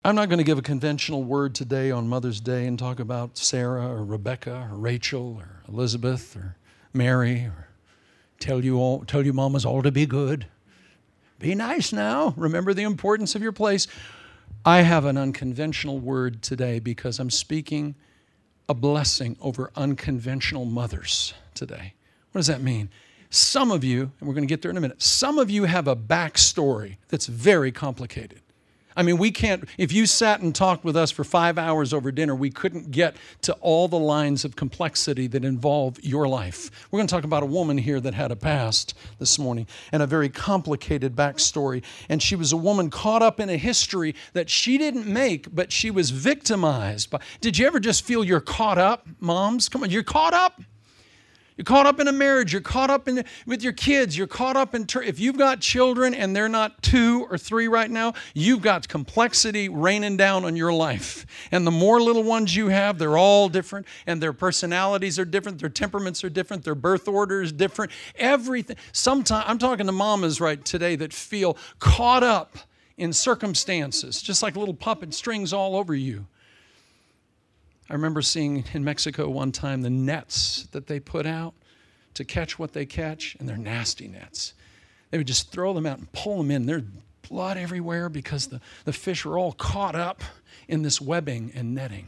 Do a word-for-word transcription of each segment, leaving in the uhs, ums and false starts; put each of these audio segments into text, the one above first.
I'm not going to give a conventional word today on Mother's Day and talk about Sarah or Rebecca or Rachel or Elizabeth or Mary or tell you all, tell you mamas all to be good. Be nice now. Remember the importance of your place. I have an unconventional word today because I'm speaking a blessing over unconventional mothers today. What does that mean? Some of you, and we're going to get there in a minute, some of you have a backstory that's very complicated. I mean, we can't, if you sat and talked with us for five hours over dinner, we couldn't get to all the lines of complexity that involve your life. We're going to talk about a woman here that had a past this morning and a very complicated backstory. And she was a woman caught up in a history that she didn't make, but she was victimized by. Did you ever just feel you're caught up, moms? Come on, you're caught up. You're caught up in a marriage. You're caught up in with your kids. You're caught up in, ter- if you've got children and they're not two or three right now, you've got complexity raining down on your life. And the more little ones you have, they're all different, and their personalities are different, their temperaments are different, their birth order is different, everything. Sometimes, I'm talking to mamas right today that feel caught up in circumstances, just like little puppet strings all over you. I remember seeing in Mexico one time the nets that they put out to catch what they catch, and they're nasty nets. They would just throw them out and pull them in. There's blood everywhere because the, the fish are all caught up in this webbing and netting.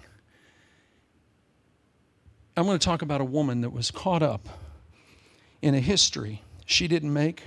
I'm going to talk about a woman that was caught up in a history she didn't make,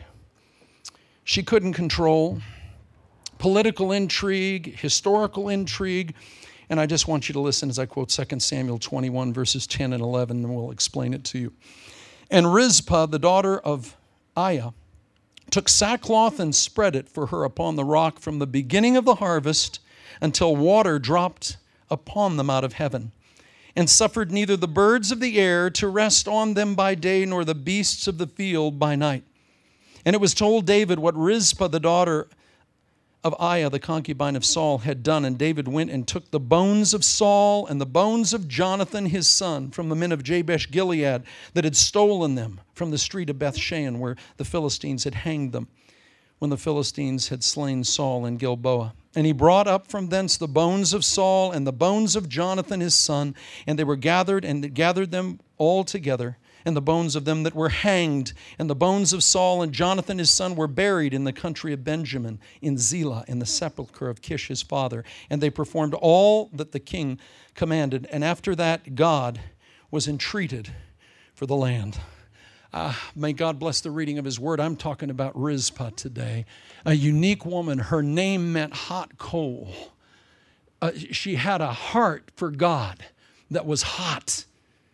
she couldn't control, political intrigue, historical intrigue. And I just want you to listen as I quote Second Samuel twenty-one, verses ten and eleven, and we'll explain it to you. And Rizpah, the daughter of Aiah, took sackcloth and spread it for her upon the rock from the beginning of the harvest until water dropped upon them out of heaven, and suffered neither the birds of the air to rest on them by day, nor the beasts of the field by night. And it was told David what Rizpah, the daughter of Aiah, the concubine of Saul, had done. And David went and took the bones of Saul and the bones of Jonathan his son from the men of Jabesh Gilead that had stolen them from the street of Bethshan, where the Philistines had hanged them when the Philistines had slain Saul in Gilboa. And he brought up from thence the bones of Saul and the bones of Jonathan his son, and they were gathered, and gathered them all together, and the bones of them that were hanged, and the bones of Saul and Jonathan his son were buried in the country of Benjamin, in Zelah, in the sepulchre of Kish his father. And they performed all that the king commanded. And after that, God was entreated for the land. Uh, may God bless the reading of his word. I'm talking about Rizpah today, a unique woman. Her name meant hot coal. Uh, she had a heart for God that was hot,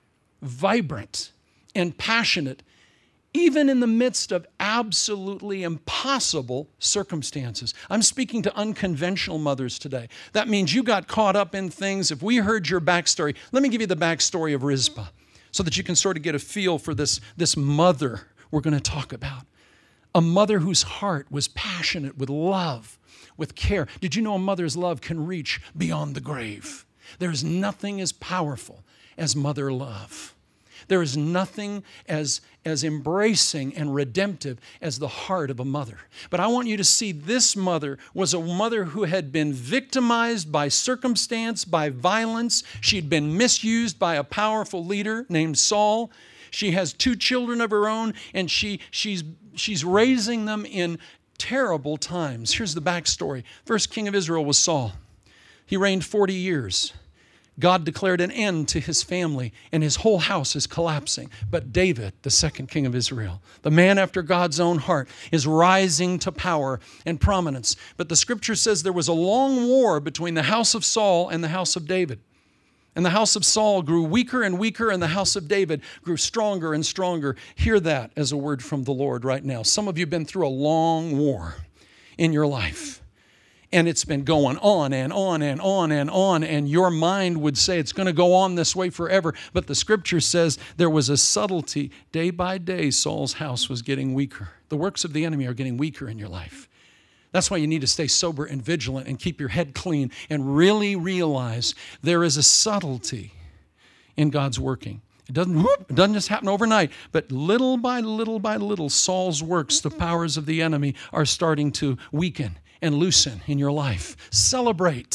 vibrant, and passionate, even in the midst of absolutely impossible circumstances. I'm speaking to unconventional mothers today. That means you got caught up in things. If we heard your backstory, let me give you the backstory of Rizpah so that you can sort of get a feel for this, this mother we're going to talk about. A mother whose heart was passionate with love, with care. Did you know a mother's love can reach beyond the grave? There is nothing as powerful as mother love. There is nothing as, as embracing and redemptive as the heart of a mother. But I want you to see this mother was a mother who had been victimized by circumstance, by violence. She'd been misused by a powerful leader named Saul. She has two children of her own, and she, she's, she's raising them in terrible times. Here's the backstory. First king of Israel was Saul. He reigned forty years. God declared an end to his family, and his whole house is collapsing. But David, the second king of Israel, the man after God's own heart, is rising to power and prominence. But the scripture says there was a long war between the house of Saul and the house of David. And the house of Saul grew weaker and weaker, and the house of David grew stronger and stronger. Hear that as a word from the Lord right now. Some of you have been through a long war in your life. And it's been going on and on and on and on, and your mind would say it's going to go on this way forever. But the scripture says there was a subtlety. Day by day, Saul's house was getting weaker. The works of the enemy are getting weaker in your life. That's why you need to stay sober and vigilant and keep your head clean and really realize there is a subtlety in God's working. It doesn't, whoop, it doesn't just happen overnight, but little by little by little, Saul's works, the powers of the enemy, are starting to weaken and loosen in your life. Celebrate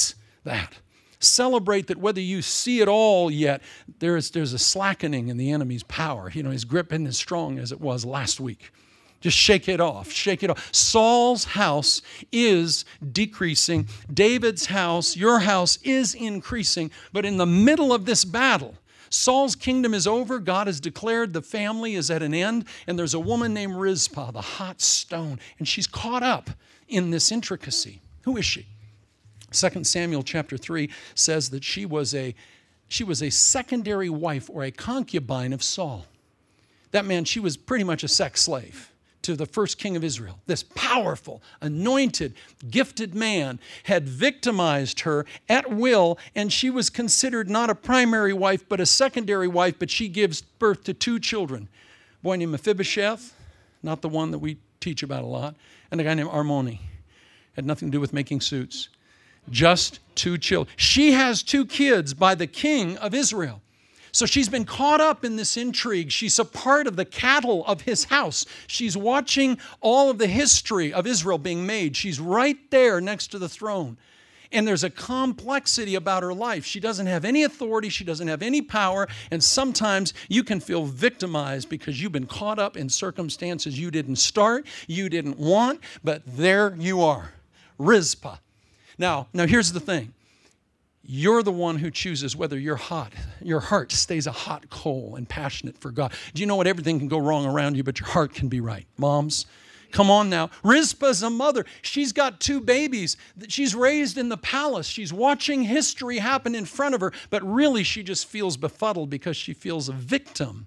that. Celebrate that whether you see it all yet, there's, there's a slackening in the enemy's power. You know, his grip isn't as strong as it was last week. Just shake it off, shake it off. Saul's house is decreasing. David's house, your house, is increasing. But in the middle of this battle, Saul's kingdom is over. God has declared the family is at an end. And there's a woman named Rizpah, the hot stone. And she's caught up in this intricacy. Who is she? Second Samuel chapter three says that she was a, she was a secondary wife or a concubine of Saul. That meant she was pretty much a sex slave to the first king of Israel. This powerful, anointed, gifted man had victimized her at will, and she was considered not a primary wife, but a secondary wife, but she gives birth to two children. A boy named Mephibosheth, not the one that we teach about a lot, and a guy named Armoni. Had nothing to do with making suits. Just two children. She has two kids by the king of Israel. So she's been caught up in this intrigue. She's a part of the cattle of his house. She's watching all of the history of Israel being made. She's right there next to the throne. And there's a complexity about her life. She doesn't have any authority. She doesn't have any power. And sometimes you can feel victimized because you've been caught up in circumstances you didn't start, you didn't want, but there you are. Rizpah. Now, now here's the thing. You're the one who chooses whether your hot, your heart stays a hot coal and passionate for God. Do you know what? Everything can go wrong around you, but your heart can be right. Moms, come on now. Rizpah's a mother. She's got two babies that she's raised in the palace. She's watching history happen in front of her, but really she just feels befuddled because she feels a victim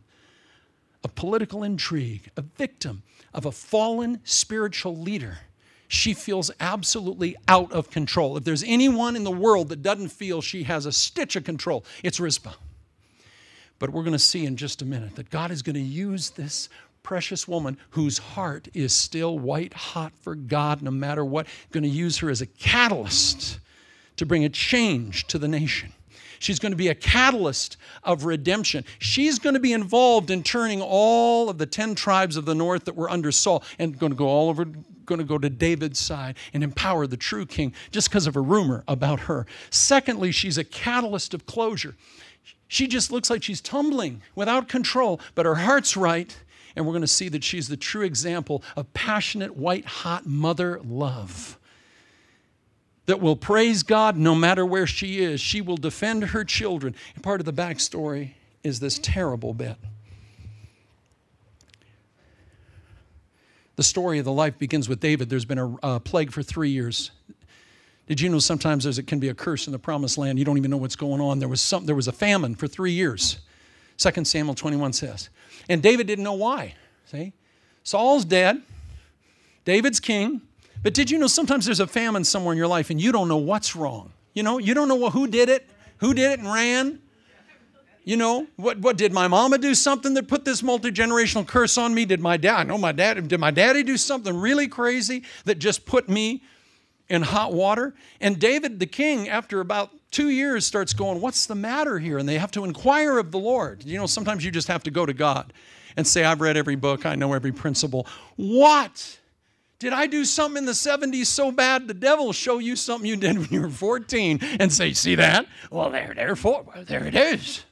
of political intrigue, a victim of a fallen spiritual leader. She feels absolutely out of control. If there's anyone in the world that doesn't feel she has a stitch of control, it's Rizpah. But we're going to see in just a minute that God is going to use this precious woman whose heart is still white hot for God no matter what, going to use her as a catalyst to bring a change to the nation. She's going to be a catalyst of redemption. She's going to be involved in turning all of the ten tribes of the north that were under Saul and going to go all over, going to go to David's side and empower the true king just because of a rumor about her. Secondly, she's a catalyst of closure. She just looks like she's tumbling without control, but her heart's right. And we're going to see that she's the true example of passionate, white-hot mother love that will praise God no matter where she is. She will defend her children. And part of the backstory is this terrible bit. The story of the life begins with David. There's been a uh, plague for three years. Did you know sometimes there's, it can be a curse in the promised land? You don't even know what's going on. There was some, there was a famine for three years. Second Samuel twenty-one says. And David didn't know why. See? Saul's dead. David's king. But did you know sometimes there's a famine somewhere in your life and you don't know what's wrong? You know, you don't know who did it, who did it and ran. You know, what, what did my mama do something that put this multi-generational curse on me? Did my dad, I know my dad, did my daddy do something really crazy that just put me in hot water? And David, the king, after about two years starts going, what's the matter here? And they have to inquire of the Lord. You know, sometimes you just have to go to God and say, I've read every book. I know every principle. What? Did I do something in the seventies so bad the devil will show you something you did when you were fourteen and say, see that? Well, there, therefore, there it is.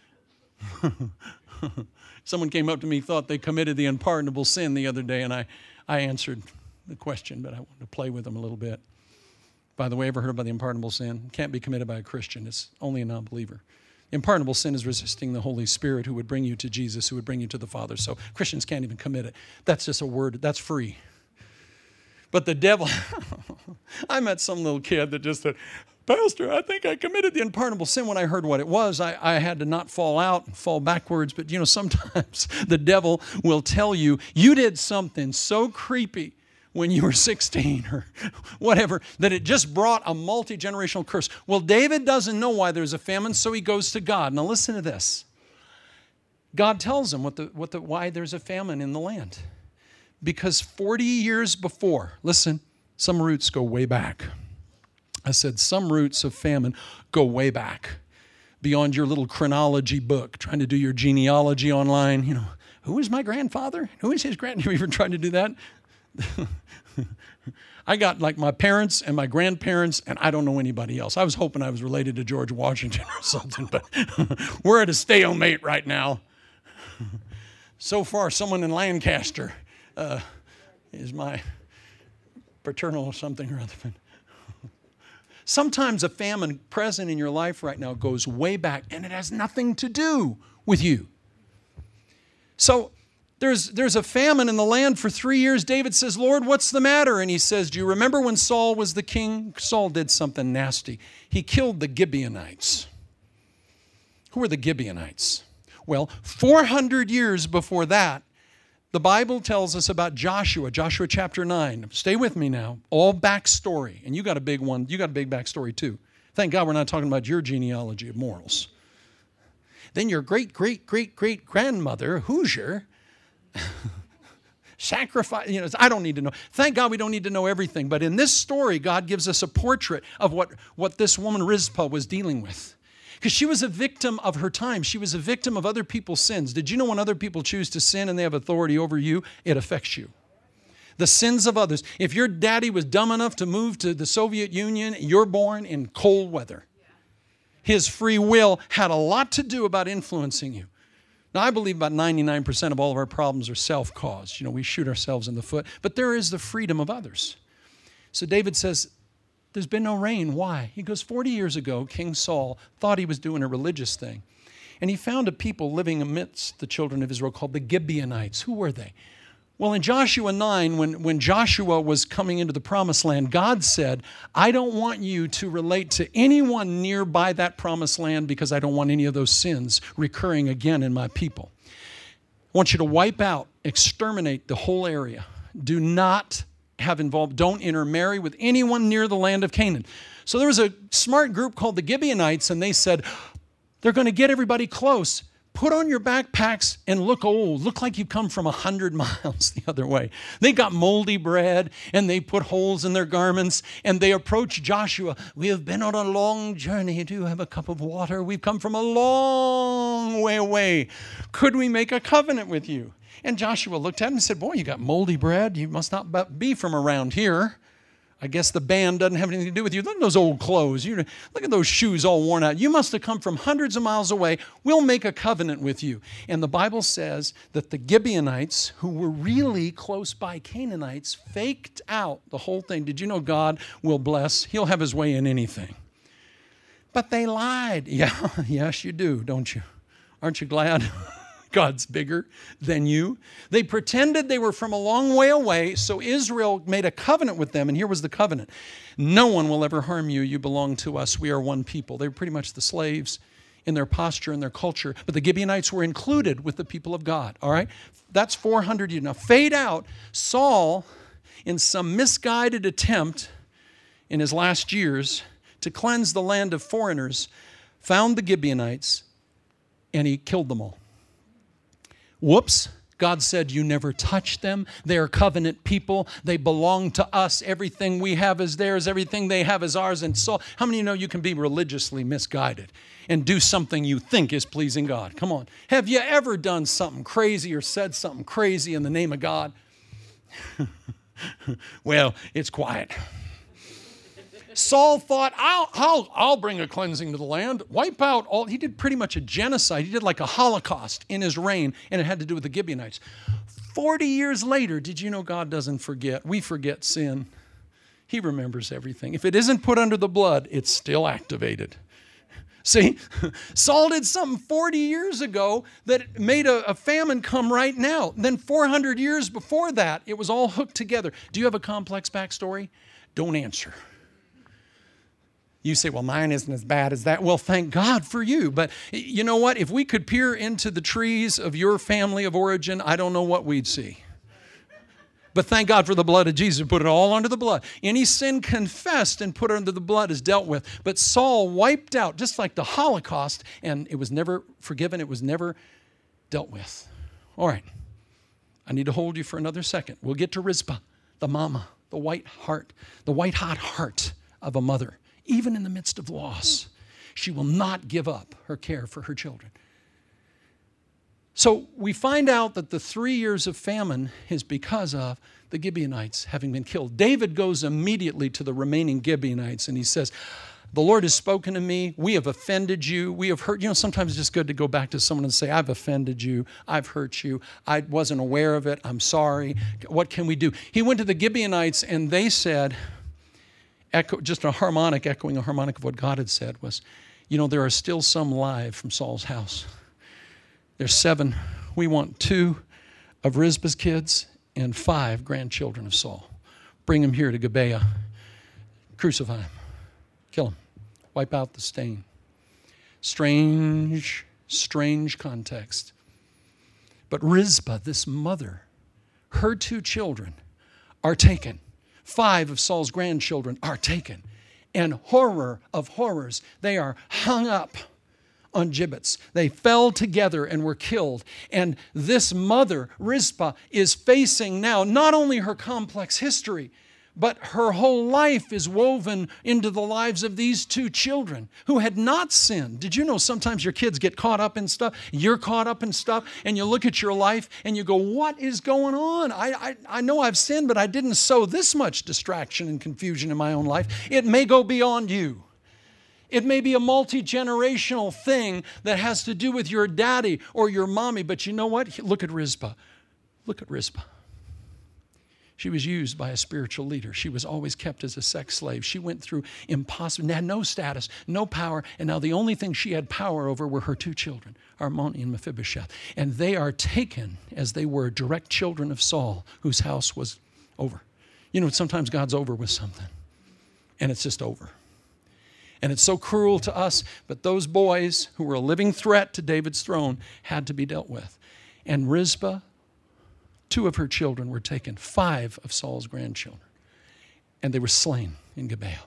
Someone came up to me, thought they committed the unpardonable sin the other day, and I, I answered the question, but I wanted to play with them a little bit. By the way, ever heard about the unpardonable sin? It can't be committed by a Christian. It's only a non-believer. The unpardonable sin is resisting the Holy Spirit who would bring you to Jesus, who would bring you to the Father. So Christians can't even commit it. That's just a word. That's free. But the devil, I met some little kid that just said, Pastor, I think I committed the unpardonable sin. When I heard what it was, I, I had to not fall out and fall backwards. But, you know, sometimes the devil will tell you, you did something so creepy when you were sixteen or whatever, that it just brought a multi-generational curse. Well, David doesn't know why there's a famine, so he goes to God. Now listen to this. God tells him what the, what the, why there's a famine in the land. Because forty years before, listen, some roots go way back. I said some roots of famine go way back beyond your little chronology book, trying to do your genealogy online. You know, who is my grandfather? Who is his grand? Have you ever tried to do that? I got like my parents and my grandparents, and I don't know anybody else. I was hoping I was related to George Washington or something, but we're at a stalemate right now. So far, someone in Lancaster uh, is my paternal something or other. Sometimes a famine present in your life right now goes way back, and it has nothing to do with you. So there's, there's a famine in the land for three years. David says, Lord, what's the matter? And he says, do you remember when Saul was the king? Saul did something nasty. He killed the Gibeonites. Who were the Gibeonites? Well, four hundred years before that, the Bible tells us about Joshua, Joshua chapter nine. Stay with me now. All backstory. And you got a big one. You got a big backstory too. Thank God we're not talking about your genealogy of morals. Then your great, great, great, great grandmother, Hoosier, sacrifice, you know, I don't need to know. Thank God we don't need to know everything. But in this story, God gives us a portrait of what, what this woman Rizpah was dealing with. Because she was a victim of her time. She was a victim of other people's sins. Did you know when other people choose to sin and they have authority over you, it affects you? The sins of others. If your daddy was dumb enough to move to the Soviet Union, you're born in cold weather. His free will had a lot to do about influencing you. Now, I believe about ninety-nine percent of all of our problems are self-caused. You know, we shoot ourselves in the foot. But there is the freedom of others. So David says, there's been no rain. Why? He goes, forty years ago, King Saul thought he was doing a religious thing. And he found a people living amidst the children of Israel called the Gibeonites. Who were they? Well, in Joshua nine, when, when Joshua was coming into the promised land, God said, I don't want you to relate to anyone nearby that promised land because I don't want any of those sins recurring again in my people. I want you to wipe out, exterminate the whole area. Do not have involved, don't intermarry with anyone near the land of Canaan. So there was a smart group called the Gibeonites, and they said, they're going to get everybody close. Put on your backpacks and look old. Look like you've come from a hundred miles the other way. They got moldy bread, and they put holes in their garments, and they approached Joshua. We have been on a long journey. Do you have a cup of water? We've come from a long way away. Could we make a covenant with you? And Joshua looked at him and said, boy, you got moldy bread. You must not be from around here. I guess the band doesn't have anything to do with you. Look at those old clothes. You, look at those shoes all worn out. You must have come from hundreds of miles away. We'll make a covenant with you. And the Bible says that the Gibeonites, who were really close by Canaanites, faked out the whole thing. Did you know God will bless? He'll have his way in anything. But they lied. Yeah, yes, you do, don't you? Aren't you glad? God's bigger than you. They pretended they were from a long way away, so Israel made a covenant with them, and here was the covenant. No one will ever harm you. You belong to us. We are one people. They were pretty much the slaves in their posture and their culture, but the Gibeonites were included with the people of God, all right? That's four hundred years. Now, fade out, Saul, in some misguided attempt in his last years to cleanse the land of foreigners, found the Gibeonites, and he killed them all. Whoops. God said, you never touch them. They are covenant people. They belong to us. Everything we have is theirs. Everything they have is ours. And so, how many of you know you can be religiously misguided and do something you think is pleasing God? Come on. Have you ever done something crazy or said something crazy in the name of God? Well, it's quiet. Saul thought, I'll, I'll, I'll bring a cleansing to the land, wipe out all. He did pretty much a genocide. He did like a Holocaust in his reign, and it had to do with the Gibeonites. Forty years later, did you know God doesn't forget? We forget sin. He remembers everything. If it isn't put under the blood, it's still activated. See, Saul did something forty years ago that made a, a famine come right now. Then four hundred years before that, it was all hooked together. Do you have a complex backstory? Don't answer. You say, well, mine isn't as bad as that. Well, thank God for you. But you know what? If we could peer into the trees of your family of origin, I don't know what we'd see. But thank God for the blood of Jesus. Put it all under the blood. Any sin confessed and put under the blood is dealt with. But Saul wiped out, just like the Holocaust, and it was never forgiven. It was never dealt with. All right. I need to hold you for another second. We'll get to Rizpah, the mama, the white heart, the white hot heart of a mother. Even in the midst of loss, she will not give up her care for her children. So we find out that the three years of famine is because of the Gibeonites having been killed. David goes immediately to the remaining Gibeonites and he says, the Lord has spoken to me. We have offended you. We have hurt. You know, sometimes it's just good to go back to someone and say, I've offended you. I've hurt you. I wasn't aware of it. I'm sorry. What can we do? He went to the Gibeonites and they said, echo, just a harmonic, echoing a harmonic of what God had said was, you know, there are still some alive from Saul's house. There's seven. We want two of Rizpah's kids and five grandchildren of Saul. Bring them here to Gibeah. Crucify them. Kill them. Wipe out the stain. Strange, strange context. But Rizpah, this mother, her two children are taken. Five of Saul's grandchildren are taken. And horror of horrors, they are hung up on gibbets. They fell together and were killed. And this mother, Rizpah, is facing now not only her complex history, but her whole life is woven into the lives of these two children who had not sinned. Did you know sometimes your kids get caught up in stuff? You're caught up in stuff, and you look at your life and you go, what is going on? I, I, I know I've sinned, but I didn't sow this much distraction and confusion in my own life. It may go beyond you. It may be a multi-generational thing that has to do with your daddy or your mommy, but you know what? Look at Rizpah. Look at Rizpah. She was used by a spiritual leader. She was always kept as a sex slave. She went through impossible, had no status, no power, and now the only thing she had power over were her two children, Armoni and Mephibosheth. And they are taken as they were direct children of Saul, whose house was over. You know, sometimes God's over with something, and it's just over. And it's so cruel to us, but those boys who were a living threat to David's throne had to be dealt with. And Rizpah, two of her children were taken, five of Saul's grandchildren, and they were slain in Gibeah,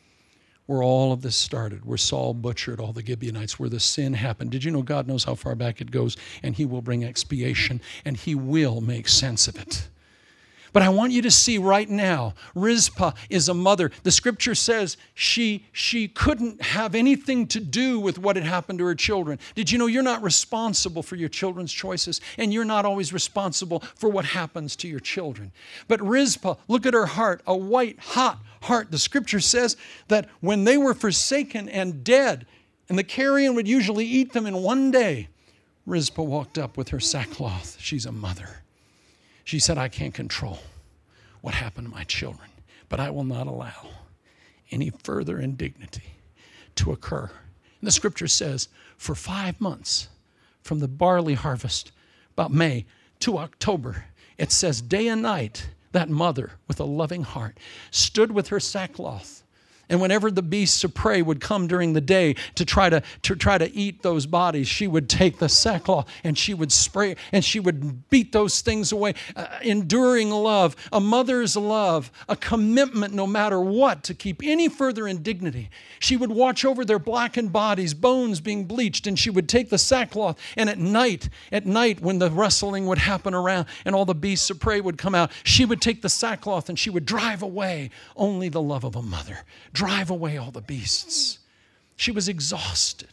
where all of this started, where Saul butchered all the Gibeonites, where the sin happened. Did you know God knows how far back it goes, and he will bring expiation, and he will make sense of it. But I want you to see right now, Rizpah is a mother. The scripture says she, she couldn't have anything to do with what had happened to her children. Did you know you're not responsible for your children's choices, and you're not always responsible for what happens to your children? But Rizpah, look at her heart, a white, hot heart. The scripture says that when they were forsaken and dead, and the carrion would usually eat them in one day, Rizpah walked up with her sackcloth. She's a mother. She said, I can't control what happened to my children, but I will not allow any further indignity to occur. And the scripture says, for five months, from the barley harvest, about May, to October, it says day and night, that mother with a loving heart stood with her sackcloth. And whenever the beasts of prey would come during the day to try to, to try to eat those bodies, she would take the sackcloth and she would spray and she would beat those things away. Uh, enduring love, a mother's love, a commitment no matter what to keep any further indignity. She would watch over their blackened bodies, bones being bleached, and she would take the sackcloth, and at night, at night when the wrestling would happen around and all the beasts of prey would come out, she would take the sackcloth and she would drive away only the love of a mother. Drive away all the beasts. She was exhausted.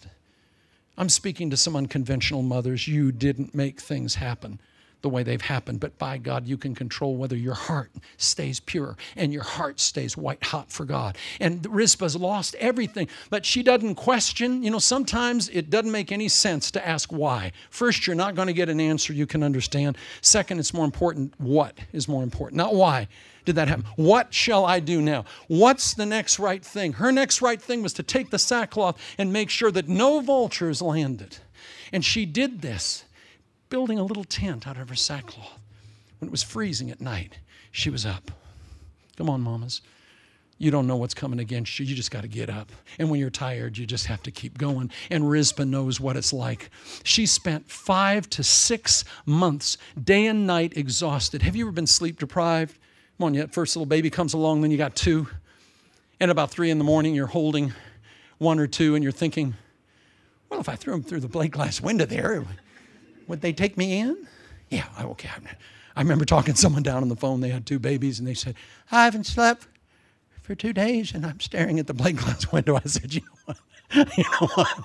I'm speaking to some unconventional mothers. You didn't make things happen the way they've happened, but by God, you can control whether your heart stays pure and your heart stays white hot for God. And Rizpah's lost everything, but she doesn't question. You know, sometimes it doesn't make any sense to ask why. First, you're not going to get an answer you can understand. Second, it's more important, what is more important, not why did that happen. What shall I do now? What's the next right thing? Her next right thing was to take the sackcloth and make sure that no vultures landed. And she did this, building a little tent out of her sackcloth. When it was freezing at night, she was up. Come on, mamas. You don't know what's coming against you. You just got to get up. And when you're tired, you just have to keep going. And Rizpah knows what it's like. She spent five to six months, day and night, exhausted. Have you ever been sleep deprived? Come on, yet first little baby comes along, then you got two. And about three in the morning, you're holding one or two, and you're thinking, well, if I threw them through the plate glass window there, would they take me in? Yeah, okay. I remember talking to someone down on the phone. They had two babies, and they said, I haven't slept for two days, and I'm staring at the plate glass window. I said, you know what? You know what?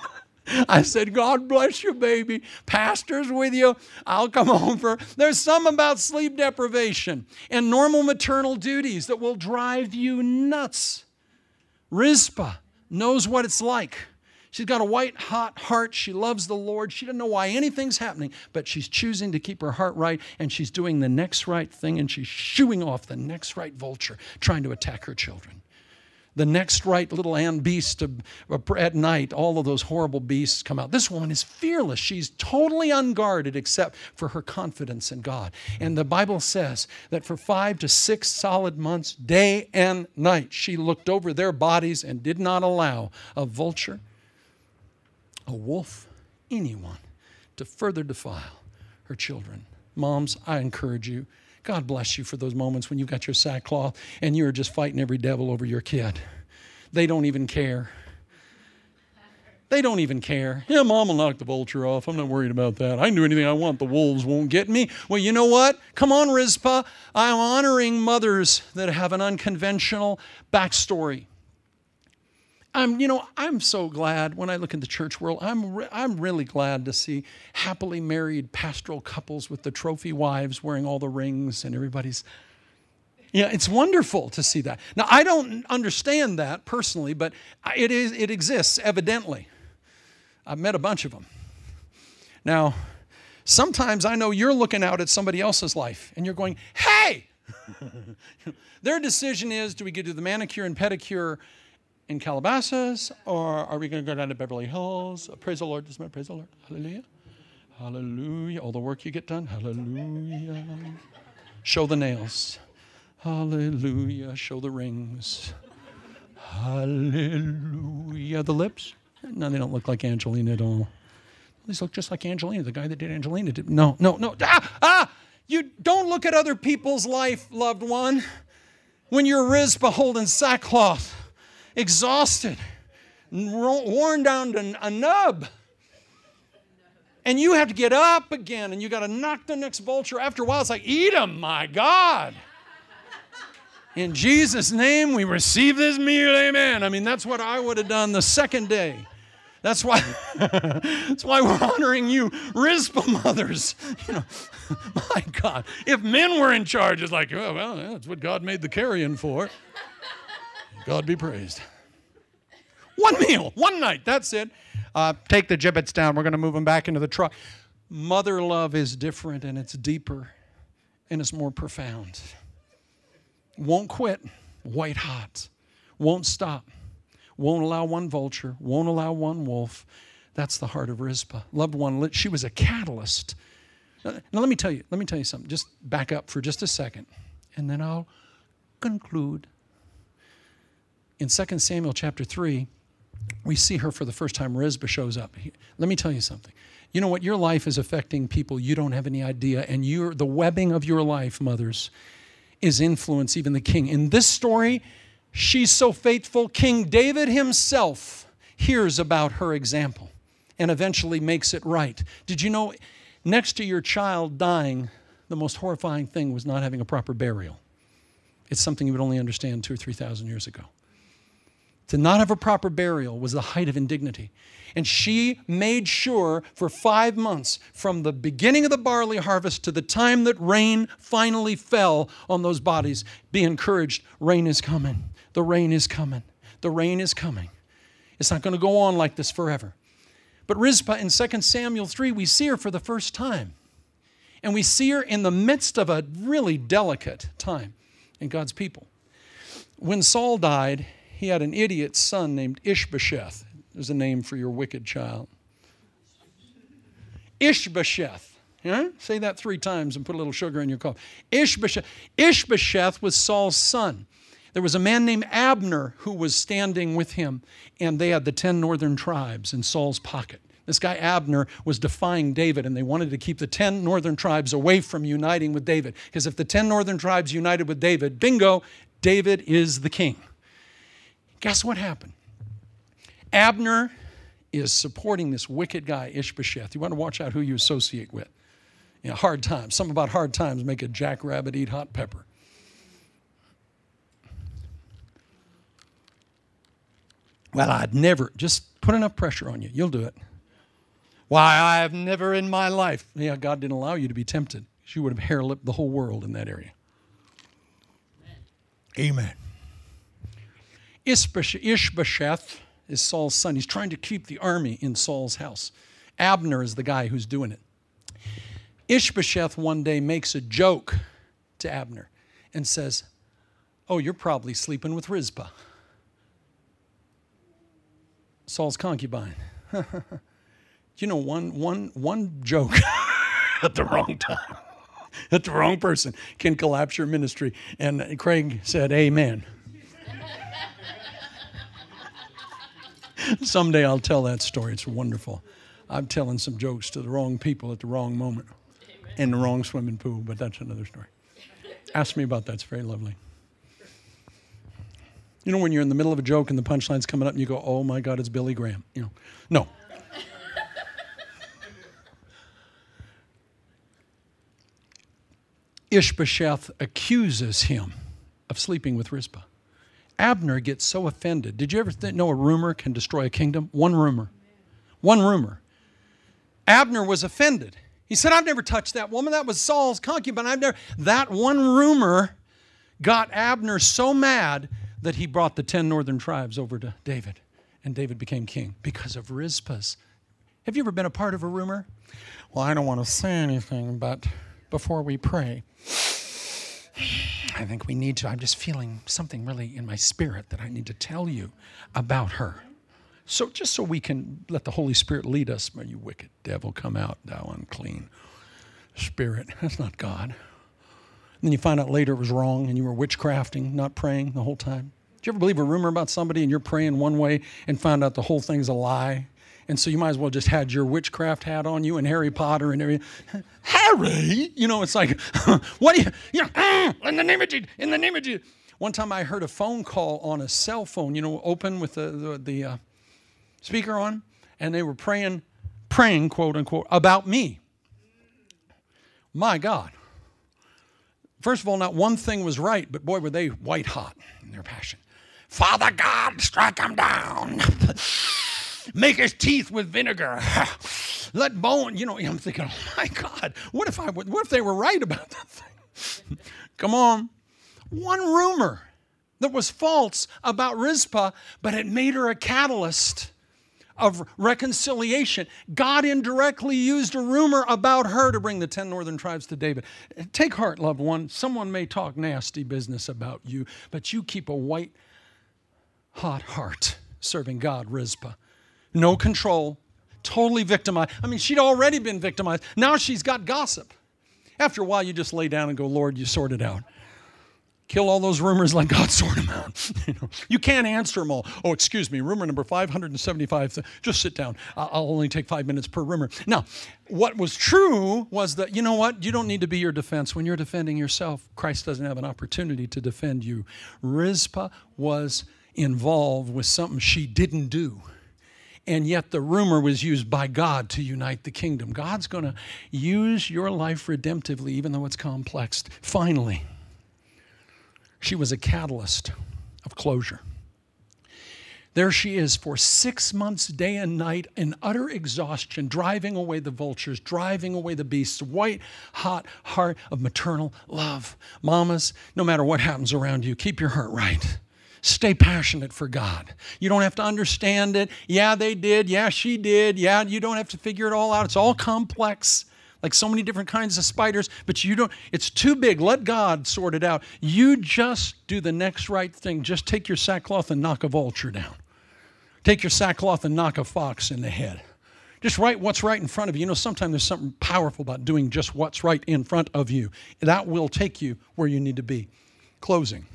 I said, God bless you, baby. Pastor's with you. I'll come over. There's some about sleep deprivation and normal maternal duties that will drive you nuts. Rizpah knows what it's like. She's got a white hot heart. She loves the Lord. She doesn't know why anything's happening, but she's choosing to keep her heart right, and she's doing the next right thing, and she's shooing off the next right vulture, trying to attack her children. The next right little Ann beast of, at night, all of those horrible beasts come out. This woman is fearless. She's totally unguarded except for her confidence in God. And the Bible says that for five to six solid months, day and night, she looked over their bodies and did not allow a vulture, a wolf, anyone to further defile her children. Moms, I encourage you. God bless you for those moments when you've got your sackcloth and you're just fighting every devil over your kid. They don't even care. They don't even care. Yeah, Mom will knock the vulture off. I'm not worried about that. I can do anything I want. The wolves won't get me. Well, you know what? Come on, Rizpah. I'm honoring mothers that have an unconventional backstory. I'm, you know, I'm so glad when I look at the church world, I'm, re- I'm really glad to see happily married pastoral couples with the trophy wives wearing all the rings and everybody's, yeah, it's wonderful to see that. Now, I don't understand that personally, but it is, it exists evidently. I've met a bunch of them. Now, sometimes I know you're looking out at somebody else's life and you're going, hey! Their decision is, do we get to the manicure and pedicure in Calabasas, or are we going to go down to Beverly Hills? Praise the Lord. Just praise the Lord. Hallelujah. Hallelujah. All the work you get done. Hallelujah. Show the nails. Hallelujah. Show the rings. Hallelujah. The lips? No, they don't look like Angelina at all. These look just like Angelina. The guy that did Angelina did. No, no, no. Ah, ah! You don't look at other people's life, loved one, when you're Rizpah holding sackcloth, exhausted, worn down to a nub. And you have to get up again, and you got to knock the next vulture. After a while, it's like, eat them, my God. In Jesus' name, we receive this meal, amen. I mean, that's what I would have done the second day. That's why, that's why we're honoring you, Rizpah mothers. You know, my God. If men were in charge, it's like, oh, well, that's what God made the carrion for. God be praised. One meal, one night, that's it. Uh, take the gibbets down. We're going to move them back into the truck. Mother love is different, and it's deeper, and it's more profound. Won't quit, white hot. Won't stop. Won't allow one vulture. Won't allow one wolf. That's the heart of Rizpah. Loved one, she was a catalyst. Now, let me tell you, let me tell you something. Just back up for just a second, and then I'll conclude. In Second Samuel chapter three, we see her for the first time. Rizpah shows up. Let me tell you something. You know what? Your life is affecting people you don't have any idea, and you're, the webbing of your life, mothers, is influence even the king. In this story, she's so faithful. King David himself hears about her example and eventually makes it right. Did you know, next to your child dying, the most horrifying thing was not having a proper burial. It's something you would only understand two or three thousand years ago. To not have a proper burial was the height of indignity. And she made sure for five months, from the beginning of the barley harvest to the time that rain finally fell on those bodies, be encouraged. Rain is coming. The rain is coming. The rain is coming. It's not going to go on like this forever. But Rizpah in Second Samuel three, we see her for the first time. And we see her in the midst of a really delicate time in God's people. When Saul died, he had an idiot son named Ishbosheth. There's a name for your wicked child. Ishbosheth. Yeah? Say that three times and put a little sugar in your coffee. Ishbosheth. Ishbosheth was Saul's son. There was a man named Abner who was standing with him, and they had the ten northern tribes in Saul's pocket. This guy Abner was defying David, and they wanted to keep the ten northern tribes away from uniting with David. Because if the ten northern tribes united with David, bingo, David is the king. Guess what happened? Abner is supporting this wicked guy, Ishbosheth. You want to watch out who you associate with. You know, hard times. Something about hard times make a jackrabbit eat hot pepper. Well, I'd never, just put enough pressure on you. You'll do it. Why, I have never in my life. Yeah, God didn't allow you to be tempted. You would have hair-lipped the whole world in that area. Amen. Ishbosheth is Saul's son. He's trying to keep the army in Saul's house. Abner is the guy who's doing it. Ishbosheth one day makes a joke to Abner and says, oh, you're probably sleeping with Rizpah, Saul's concubine. You know, one, one, one joke at the wrong time, at the wrong person can collapse your ministry. And Craig said, amen. Someday I'll tell that story. It's wonderful. I'm telling some jokes to the wrong people at the wrong moment. Amen. In the wrong swimming pool, but that's another story. Ask me about that. It's very lovely. You know when you're in the middle of a joke and the punchline's coming up and you go, oh my God, it's Billy Graham. You know, no. Ishbosheth accuses him of sleeping with Rizpah. Abner gets so offended. Did you ever th- know a rumor can destroy a kingdom? One rumor. One rumor. Abner was offended. He said, I've never touched that woman. That was Saul's concubine. I've never. That one rumor got Abner so mad that he brought the ten northern tribes over to David. And David became king because of Rizpah's. Have you ever been a part of a rumor? Well, I don't want to say anything, but before we pray, I think we need to. I'm just feeling something really in my spirit that I need to tell you about her. So just so we can let the Holy Spirit lead us, may you wicked devil come out, thou unclean spirit. That's not God. And then you find out later it was wrong and you were witchcrafting, not praying the whole time. Do you ever believe a rumor about somebody and you're praying one way and found out the whole thing's a lie? And so you might as well just had your witchcraft hat on you and Harry Potter and everything. Harry? You know, it's like, what do you, you know, mm, in the name of Jesus, in the name of Jesus. One time I heard a phone call on a cell phone, you know, open with the, the, the uh, speaker on, and they were praying, praying, quote unquote, about me. My God. First of all, not one thing was right, but boy, were they white hot in their passion. Father God, strike him down. Make his teeth with vinegar. Let bone, you know, I'm thinking, oh my God, what if I would, what if they were right about that thing? Come on. One rumor that was false about Rizpah, but it made her a catalyst of reconciliation. God indirectly used a rumor about her to bring the ten northern tribes to David. Take heart, loved one. Someone may talk nasty business about you, but you keep a white, hot heart serving God, Rizpah. No control, totally victimized. I mean, she'd already been victimized. Now she's got gossip. After a while, you just lay down and go, Lord, you sort it out. Kill all those rumors, let God sort them out. You know, you can't answer them all. Oh, excuse me, rumor number five hundred seventy-five. Just sit down. I'll only take five minutes per rumor. Now, what was true was that, you know what? You don't need to be your defense. When you're defending yourself, Christ doesn't have an opportunity to defend you. Rizpah was involved with something she didn't do. And yet the rumor was used by God to unite the kingdom. God's going to use your life redemptively, even though it's complex. Finally, she was a catalyst of closure. There she is for six months, day and night, in utter exhaustion, driving away the vultures, driving away the beasts, white, hot heart of maternal love. Mamas, no matter what happens around you, keep your heart right. Stay passionate for God. You don't have to understand it. Yeah, they did. Yeah, she did. Yeah, you don't have to figure it all out. It's all complex, like so many different kinds of spiders, but you don't, it's too big. Let God sort it out. You just do the next right thing. Just take your sackcloth and knock a vulture down. Take your sackcloth and knock a fox in the head. Just write what's right in front of you. You know, sometimes there's something powerful about doing just what's right in front of you. That will take you where you need to be. Closing.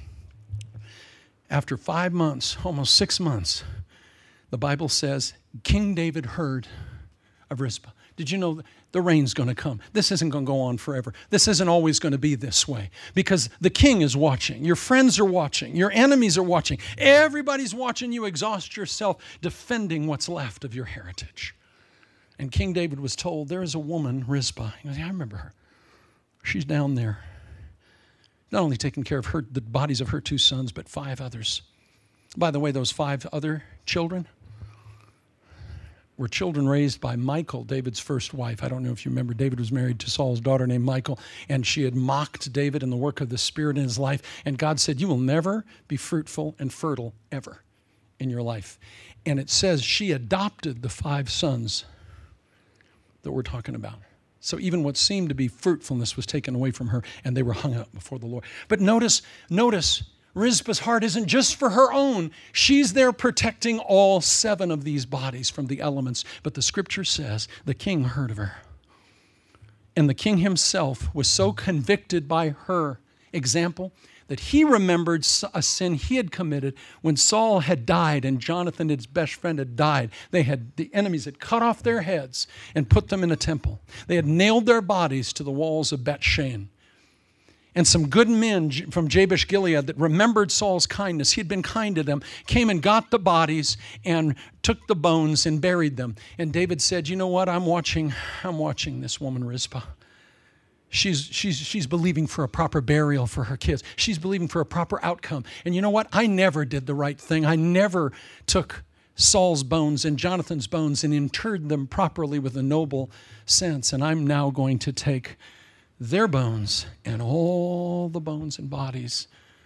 After five months, almost six months, the Bible says King David heard of Rizpah. Did you know the rain's going to come? This isn't going to go on forever. This isn't always going to be this way because the king is watching. Your friends are watching. Your enemies are watching. Everybody's watching you exhaust yourself defending what's left of your heritage. And King David was told, there is a woman, Rizpah. He goes, yeah, I remember her. She's down there. Not only taking care of her, the bodies of her two sons, but five others. By the way, those five other children were children raised by Michal, David's first wife. I don't know if you remember, David was married to Saul's daughter named Michal, and she had mocked David and the work of the Spirit in his life. And God said, you will never be fruitful and fertile ever in your life. And it says she adopted the five sons that we're talking about. So even what seemed to be fruitfulness was taken away from her, and they were hung up before the Lord. But notice, notice, Rizpah's heart isn't just for her own. She's there protecting all seven of these bodies from the elements. But the scripture says the king heard of her. And the king himself was so convicted by her example that he remembered a sin he had committed when Saul had died and Jonathan, his best friend, had died. They had, the enemies had cut off their heads and put them in a temple. They had nailed their bodies to the walls of Bethshan. And some good men from Jabesh Gilead that remembered Saul's kindness, he had been kind to them, came and got the bodies and took the bones and buried them. And David said, you know what, I'm watching, I'm watching this woman Rizpah. She's, she's, she's believing for a proper burial for her kids. She's believing for a proper outcome. And you know what, I never did the right thing. I never took Saul's bones and Jonathan's bones and interred them properly with a noble sense. And I'm now going to take their bones and all the bones and bodies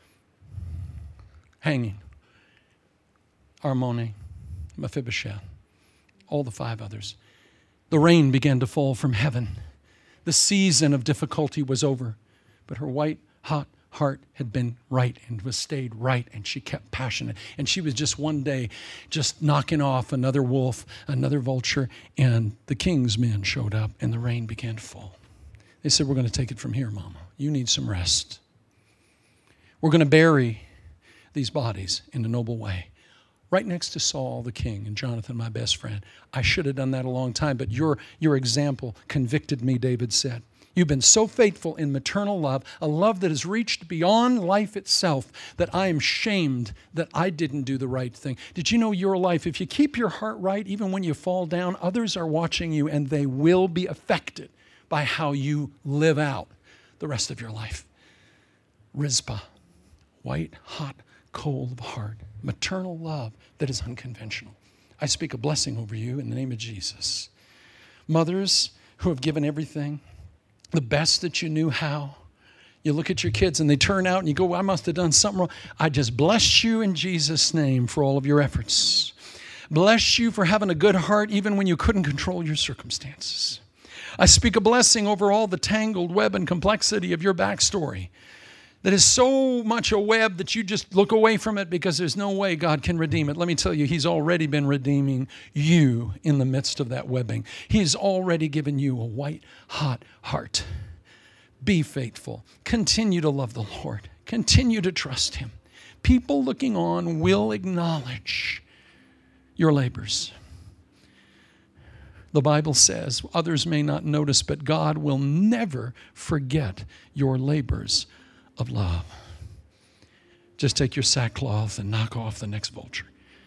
hanging. Armoni, Mephibosheth, all the five others. The rain began to fall from heaven. The season of difficulty was over, but her white, hot heart had been right and was stayed right, and she kept passionate. And she was just one day just knocking off another wolf, another vulture, and the king's men showed up, and the rain began to fall. They said, we're going to take it from here, Mama. You need some rest. We're going to bury these bodies in a noble way, right next to Saul, the king, and Jonathan, my best friend. I should have done that a long time, but your, your example convicted me, David said. You've been so faithful in maternal love, a love that has reached beyond life itself, that I am shamed that I didn't do the right thing. Did you know your life, if you keep your heart right, even when you fall down, others are watching you and they will be affected by how you live out the rest of your life. Rizpah, white, hot, cold of heart, maternal love that is unconventional. I speak a blessing over you in the name of Jesus. Mothers who have given everything, the best that you knew how. You look at your kids and they turn out and you go, well, I must have done something wrong. I just bless you in Jesus' name for all of your efforts. Bless you for having a good heart even when you couldn't control your circumstances. I speak a blessing over all the tangled web and complexity of your backstory that is so much a web that you just look away from it because there's no way God can redeem it. Let me tell you, He's already been redeeming you in the midst of that webbing. He's already given you a white, hot heart. Be faithful. Continue to love the Lord. Continue to trust Him. People looking on will acknowledge your labors. The Bible says, others may not notice, but God will never forget your labors of love. Just take your sackcloth and knock off the next vulture.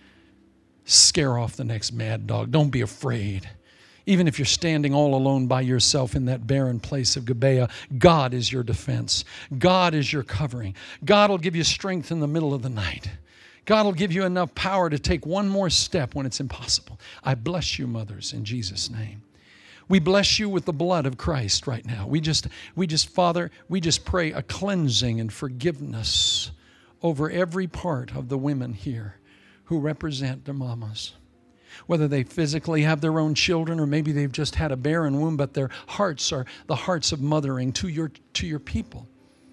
Scare off the next mad dog. Don't be afraid. Even if you're standing all alone by yourself in that barren place of Gibeah, God is your defense. God is your covering. God will give you strength in the middle of the night. God will give you enough power to take one more step when it's impossible. I bless you, mothers, in Jesus' name. We bless you with the blood of Christ right now. We just, we just, Father, we just pray a cleansing and forgiveness over every part of the women here who represent their mamas. Whether they physically have their own children or maybe they've just had a barren womb, but their hearts are the hearts of mothering to your, to your people.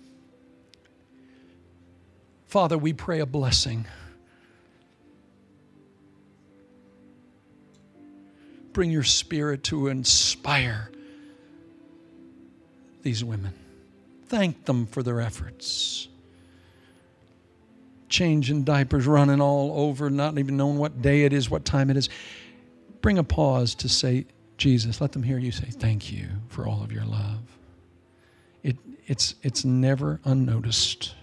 Father, we pray a blessing. Bring your Spirit to inspire these women. Thank them for their efforts. Changing diapers, running all over, not even knowing what day it is, what time it is. Bring a pause to say, Jesus, let them hear you say, thank you for all of your love. It, it's, it's never unnoticed.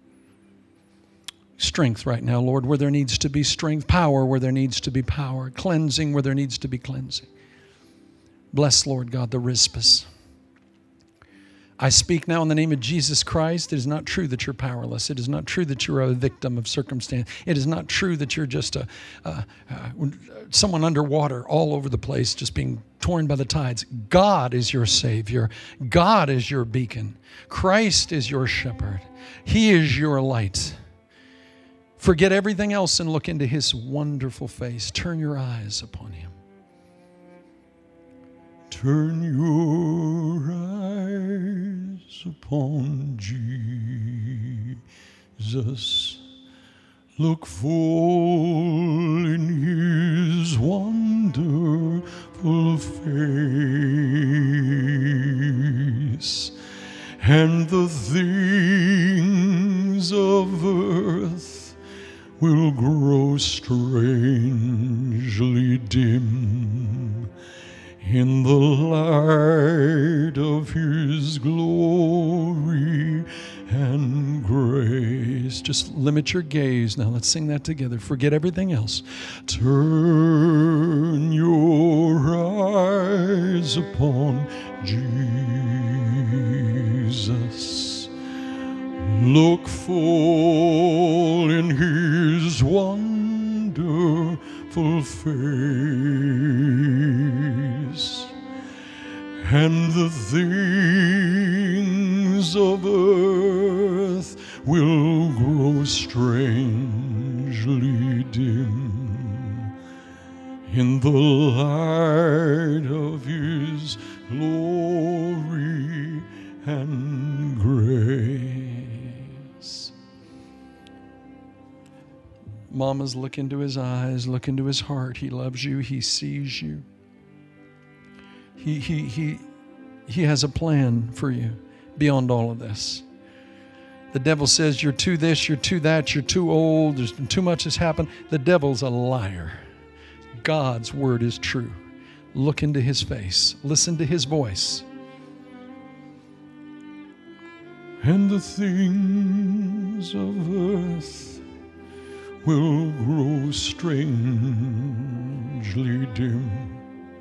Strength right now, Lord, where there needs to be strength, power where there needs to be power, cleansing where there needs to be cleansing. Bless, Lord God, the Rizpahs. I speak now in the name of Jesus Christ. It is not true that you're powerless. It is not true that you're a victim of circumstance. It is not true that you're just a, uh, uh, someone underwater all over the place, just being torn by the tides. God is your Savior. God is your beacon. Christ is your shepherd. He is your light. Forget everything else and look into His wonderful face. Turn your eyes upon Him. Turn your eyes upon Jesus. Look full in His wonderful face, and the things of earth will grow strangely dim in the light of His glory and grace. Just limit your gaze now. Let's sing that together. Forget everything else. Turn your eyes upon Jesus. Look full in His wonderful face, and the things of earth will grow strangely dim in the light of His glory and grace. Mamas, look into His eyes, look into His heart. He loves you. He sees you. He, he, he, he has a plan for you beyond all of this. The devil says you're too this, you're too that, you're too old, there's too much has happened. The devil's a liar. God's word is true. Look into His face. Listen to His voice. And the things of earth will grow strangely dim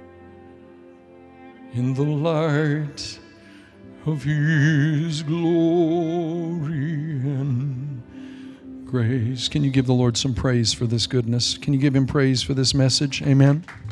in the light of His glory and grace. Can you give the Lord some praise for this goodness? Can you give Him praise for this message? Amen.